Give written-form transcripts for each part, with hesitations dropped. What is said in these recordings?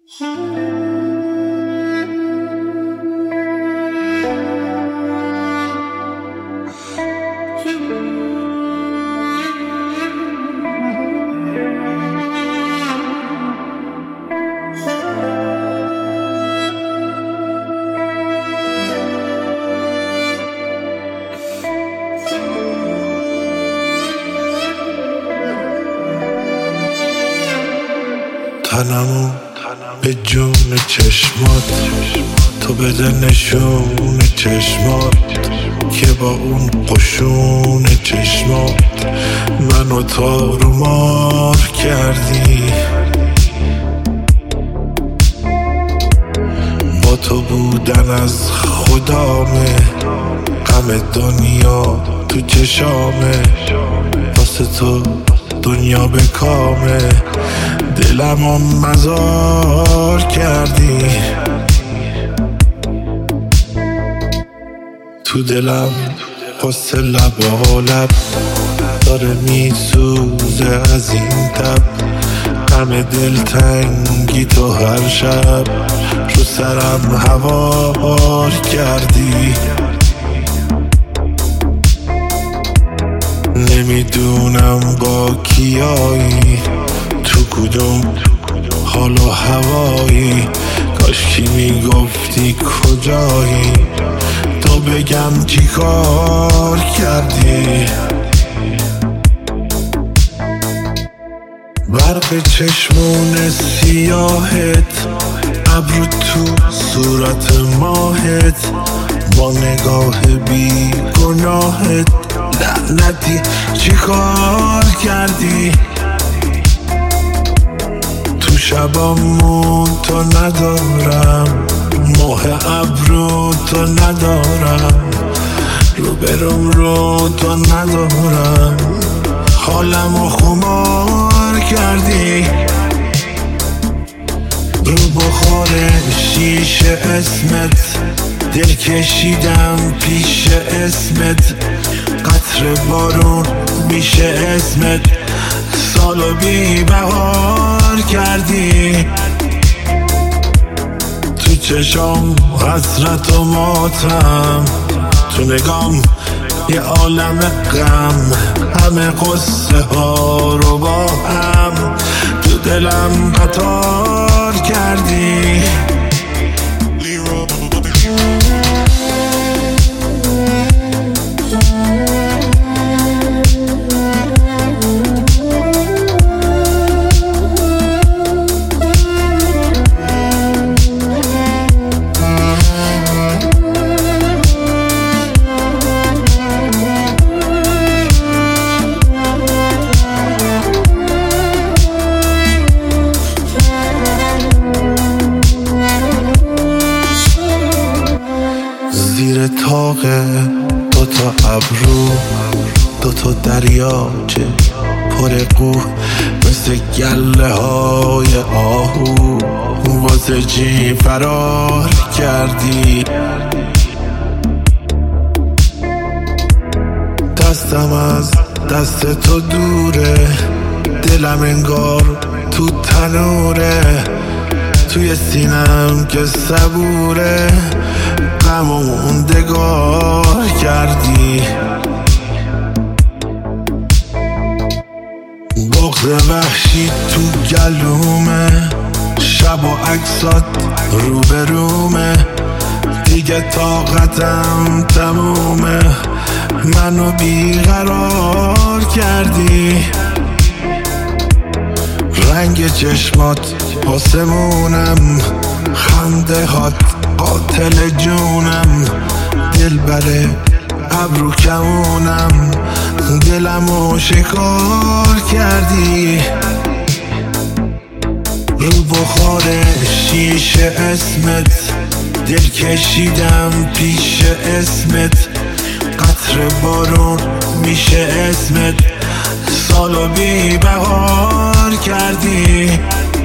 تنمو به جون چشمات تو بده نشون چشمات که با اون قشون چشمات منو تار و مار کردی. با تو بودن از خدامه، غم دنیا تو چشامه، واسه تو دنیا به کامه، دلمو مزار کردی. تو دلم قصه لب داره میسوزه از این تب، غم دلتنگی تو هر شب رو سرم هوار کردی. نمیدونم با کیایی، تو کدوم حال و هوایی، کاشکی میگفتی کجایی تو بگم چی کار کردی. برق چشمون سیاهت، ابرو تو صورت ماهت، با نگاه بی گناهت لعنتی چی کار کردی. تو شبامون تو ندارم، ماه ابرو تو ندارم، روبروم رو تو ندارم، حالمو خمار کردی. رو بخور شیشه اسمت، دل کشیدم پیش اسمت، قطر بارون میشه اسمت، سالو بی بهار کردی. تو چشام حسرت و ماتم، تو نگام یه عالم غم، همه قصه ها رو با هم تو دلم قطار کردی. زیر طاق دوتا ابرو، دوتا دریاچه پر قو، مثل گله های آهو واسه چی فرار کردی. دستم از دست تو دوره، دلم انگار تو تنوره، توی سینم که صبوره، غم و موندگار کردی. بغض وحشی تو گلومه، شب و عکسات روبرومه، دیگه طاقتم تمومه، منو بیقرار کردی. رنگ چشمات آسمونم، خنده هات قاتل جونم، دل بره ابرو کمونم، دلمو شکار کردی. رو بخور شیشه اسمت، دل کشیدم پیش اسمت، قطر بارون میشه اسمت، سالو بی بهار کردی.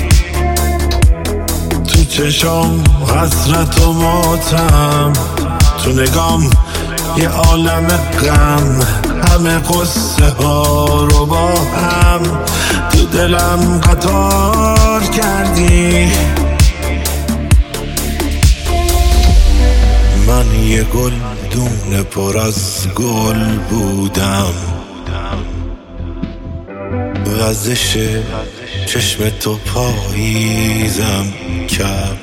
تو چشام حسرت و ماتم، تو نگام یه عالم غم، همه قصه ها رو با هم تو دلم قطار کردی. من یه گلدون پر از گل بودم، وزش چشم تو پاییزم کرد.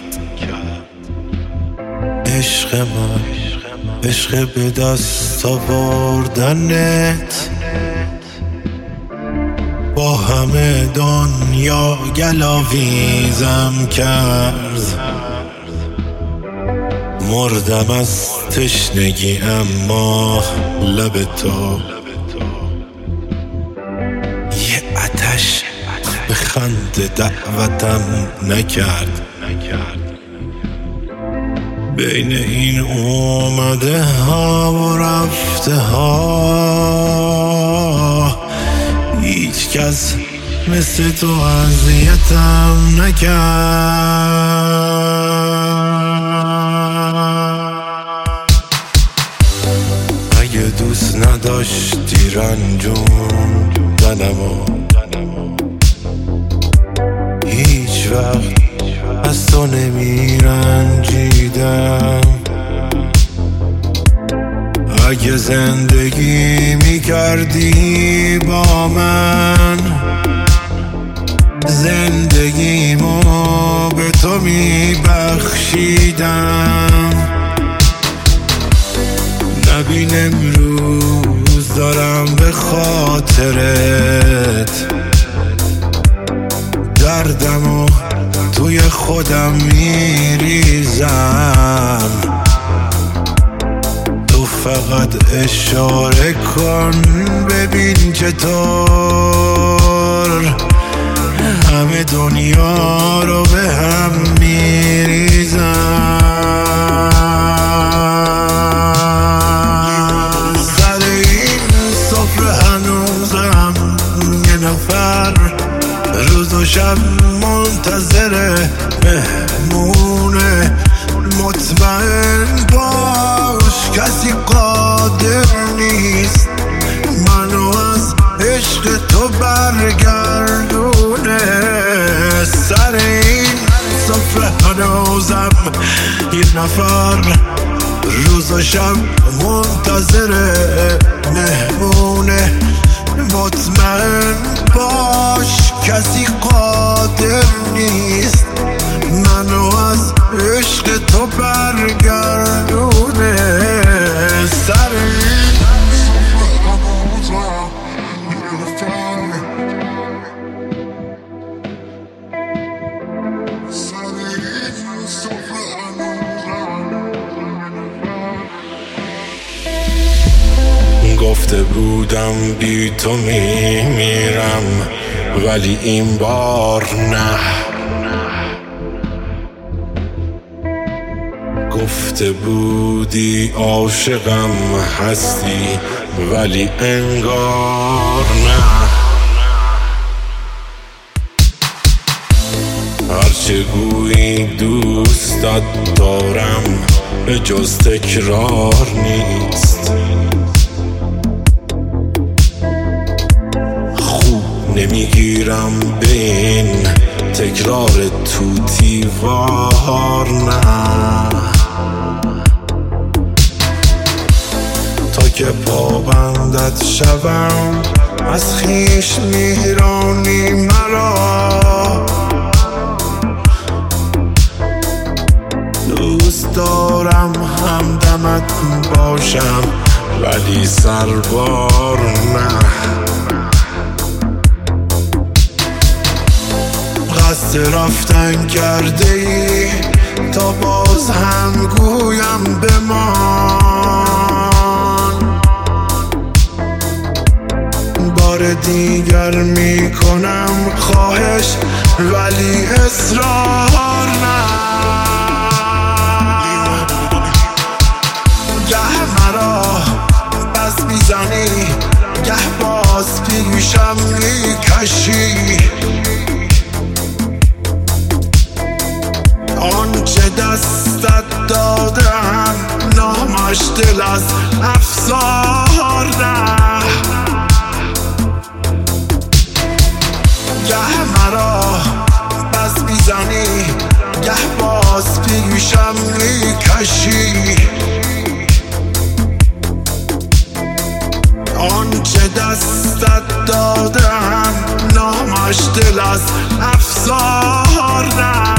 عشق من، عشق به دست آوردنت با همه دنیا گلاویزم کرد. مردم از تشنگی اما لب تو یه آتش به خنده دعوتم نکرد. بین این اومده ها و رفته ها هیچ کس مثل تو اذیتم نکرد. اگه دوست نداشتی رنجوندنمو هیچ وقت از تو نمیرنجیدم. اگه زندگی میکردی با من زندگیمو به تو میبخشیدم. نبین امروز دارم به خاطرت دردمو توی خودم میریزم. تو فقط اشاره کن ببین چطور همه دنیا رو به هم میریزم. سر این سفره هنوزم یه نفر روز و شب منتظر مهمونه. مطمئن باش کسی قادر نیست منو از عشق تو برگردونه. سر این سفره هنوزم یه نفر روز و شب منتظر مهمونه. مطمئن باش کسی قادر نیست منو از عشق تو برگردونه. سر گفته بودم بی تو میمیرم ولی این بار نه. گفته بودی عاشقم هستی ولی انگار نه. هرچه گویی دوستت دارم به جز تکرار نیست. نمیگیرم به این تکرار توتیوار نه. تا که پابندت شوم از خویش میرانی مرا. دوست دارم همدمت باشم ولی سربار نه. قصد رفتن کرده ای تا باز هم گویم بمان. بار دیگر میکنم خواهش ولی اصرار نه. گه مرا بس میزنی گه باز پیشم میکشی. آنچه دستت دادم نامش دل از افسار نه. گه مرا بس میزنی گه باز پیشم میکشی. آنچه دستت دادم نامش دل از افسار نه.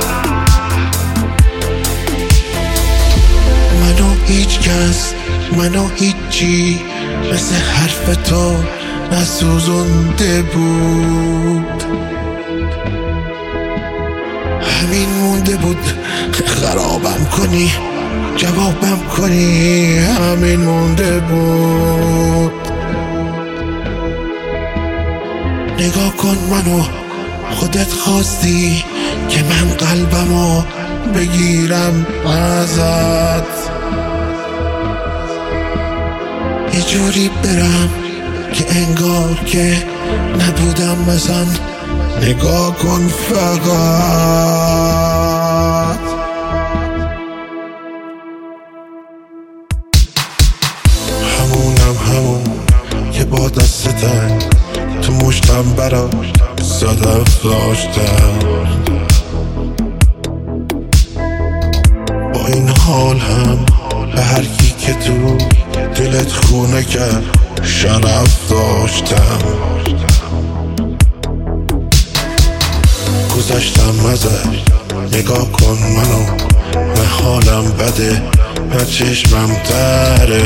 منو هیچ کس، منو هیچی مثل حرف تو نسوزنده بود. همین مونده بود خرابم کنی، جوابم کنی، همین مونده بود. نگاه کن منو، خودت خواستی که من قلبمو بگیرم ازت، یه جوری برم که انگار که نبودم مثلا. نگاه کن فقط، همون که با دست تنگ تو مشتم برا صدف داشتم. با این حال هم به هر کی که تو دلت خونه کرد شرف داشتم. گذشتم ازش، نگاه کن منو، نه حالم بده نه چشمم تره.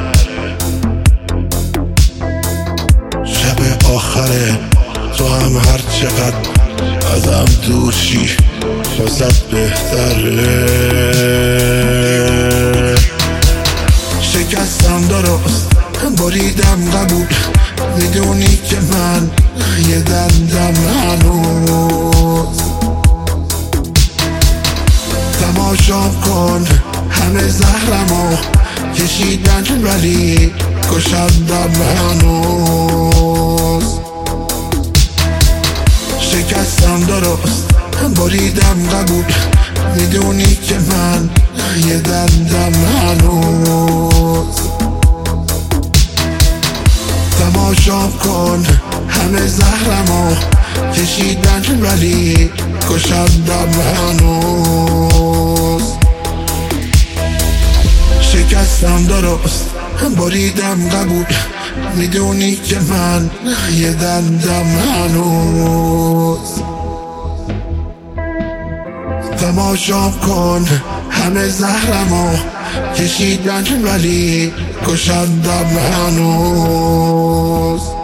شب آخره تو هم هر چقدر ازم دور شی واسه بهتره. شکستم درست، بریدم قبول، میدونی که من یه دندم هنوز. تماشا کن همه زهرمو کشیدن ولی کشندم هنوز. شکستم درست، بریدم قبول، میدونی که من یه دندم هنوز. تماشا کن همه زهرمو کشیدن ولی کشندم هنوز. شکستم درست، بریدم قبول، میدونی که من یه دندم هنوز. تماشا کن همه زهرمو کشیدن ولی کشندم هنوز.